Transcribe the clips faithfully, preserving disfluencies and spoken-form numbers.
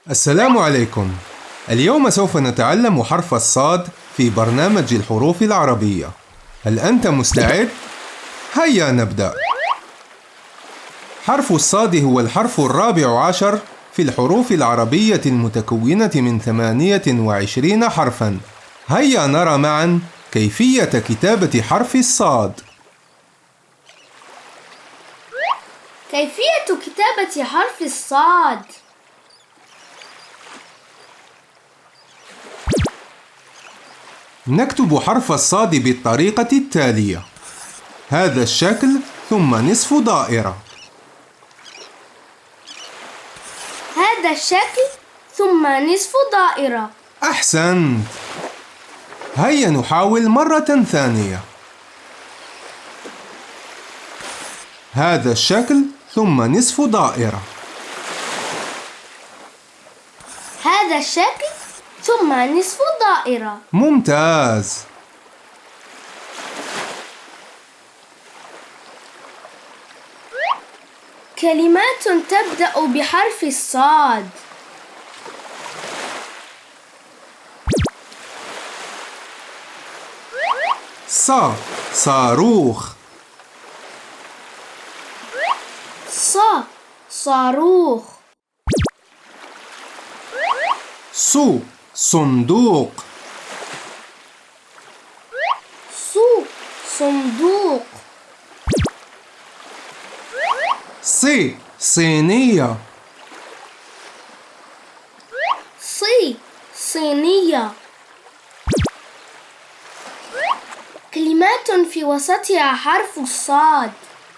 السلام عليكم. اليوم سوف نتعلم حرف الصاد في برنامج الحروف العربية. هل أنت مستعد؟ هيا نبدأ. حرف الصاد هو الحرف الرابع عشر في الحروف العربية المتكونة من ثمانية وعشرين حرفاً. هيا نرى معاً كيفية كتابة حرف الصاد. كيفية كتابة حرف الصاد. نكتب حرف الصاد بالطريقة التالية: هذا الشكل ثم نصف دائرة. هذا الشكل ثم نصف دائرة. أحسنت. هيا نحاول مرة ثانية. هذا الشكل ثم نصف دائرة. هذا الشكل ثم نصف دائرة. ممتاز. كلمات تبدأ بحرف الصاد. ص صاروخ. ص صاروخ. ص صندوق. ص صندوق. ص صينية. ص صينية. كلمات في وسطها حرف الصاد.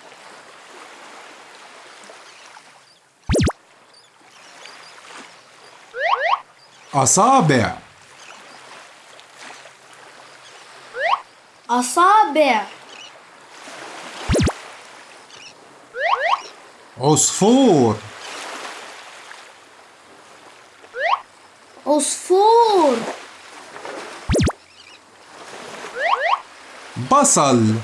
أصابع. أصابع. عصفور. عصفور. بصل.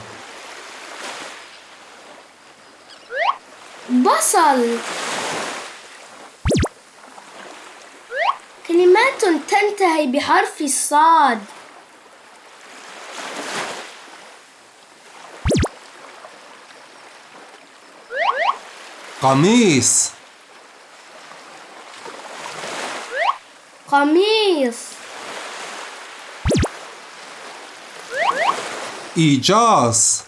بصل. كلمات تنتهي بحرف الصاد. قميص. قميص. إيجاص.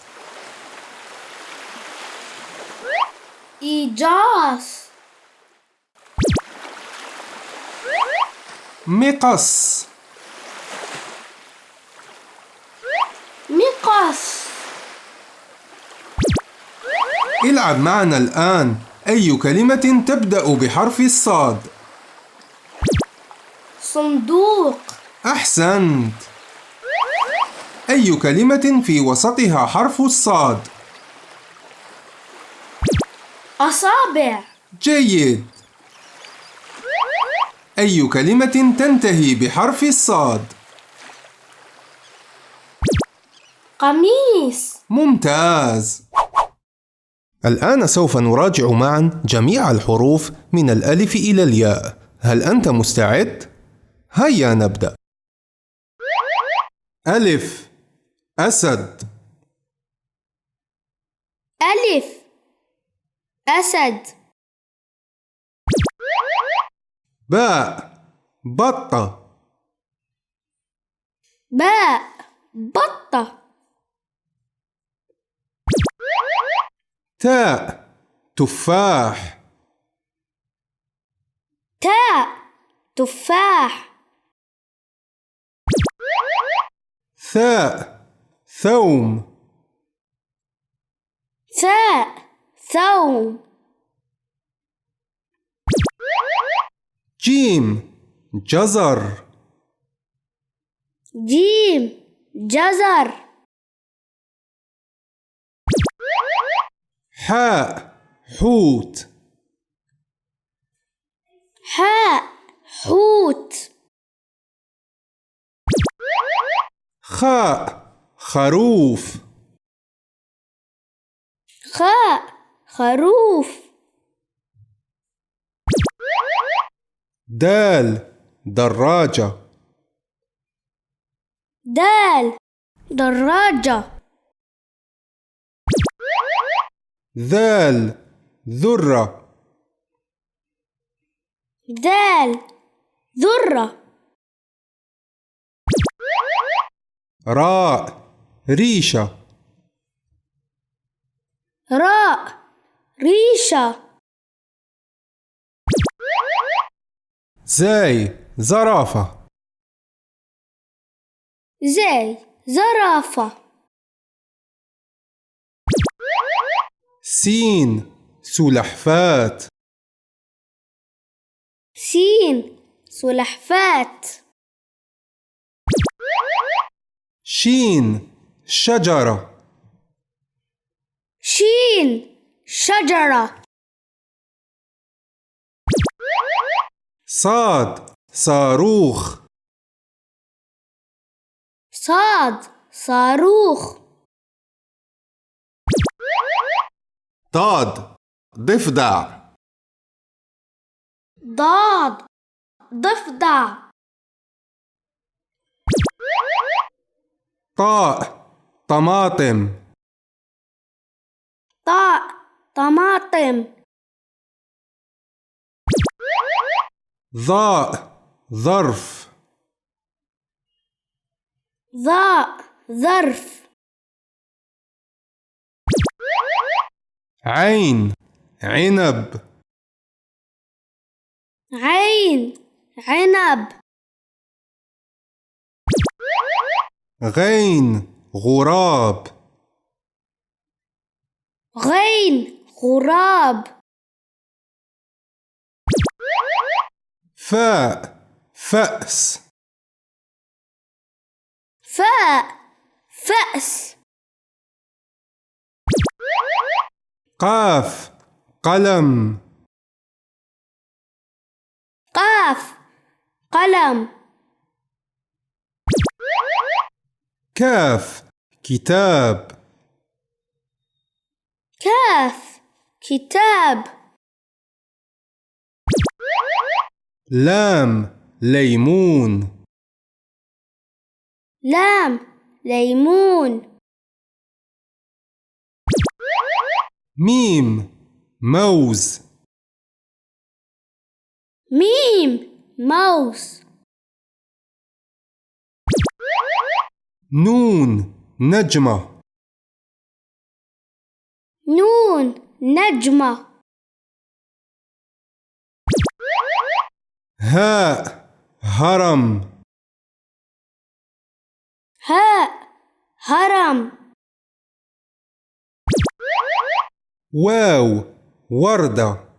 إيجاص. مقص. مقص. العب معنا الآن. أي كلمة تبدأ بحرف الصاد؟ صندوق. أحسنت. أي كلمة في وسطها حرف الصاد؟ أصابع. جيد. أي كلمة تنتهي بحرف الصاد؟ قميص. ممتاز. الآن سوف نراجع معا جميع الحروف من الألف إلى الياء. هل أنت مستعد؟ هيا نبدأ. ألف أسد. ألف أسد. باء بطة. باء بطة. تاء تفاح. تاء تفاح. ثاء ثوم. ثاء ثوم. جيم جزر. جيم جزر. حاء حوت. حاء حوت. خاء خروف. خاء خروف. دال دراجة. دال دراجة. ذال ذرة. دال ذرة. راء ريشة. راء ريشة. زاي زرافة. زي زرافة. سين سلحفاة. سين سلحفاة. شين شجرة. شين شجرة. صاد صاروخ. صاد صاروخ. ضاد ضفدع. ضاد ضفدع. طاء طماطم. طاء طماطم. ظاء ظرف. ظاء ظرف. عين عنب. عين عنب. غين غراب. غين غراب. فاء فأس. فاء فأس. قاف قلم. قاف قلم. كاف كتاب. كاف كتاب. لام ليمون. لام ليمون. ميم موز. ميم موز. نون نجمة. نون نجمة. هاء هرم. هاء هرم. واو وردة.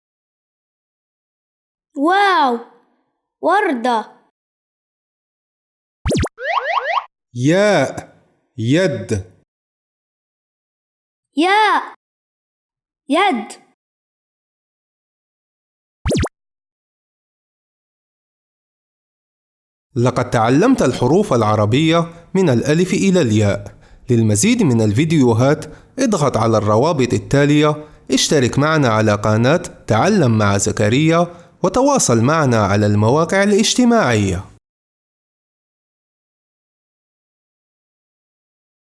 واو وردة. ياء يد. ياء يد. لقد تعلمت الحروف العربية من الألف إلى الياء. للمزيد من الفيديوهات اضغط على الروابط التالية، اشترك معنا على قناة تعلم مع زكريا، وتواصل معنا على المواقع الاجتماعية.